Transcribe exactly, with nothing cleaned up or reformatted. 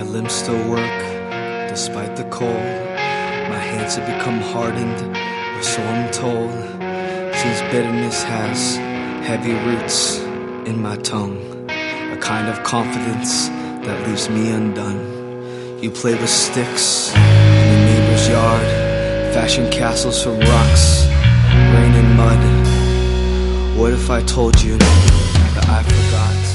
limbs still work, despite the cold. My hands have become hardened, or so I'm told. Since bitterness has heavy roots in my tongue, a kind of confidence that leaves me undone. You play with sticks in the neighbor's yard, fashion castles from rocks, rain and mud. What if I told you that I forgot?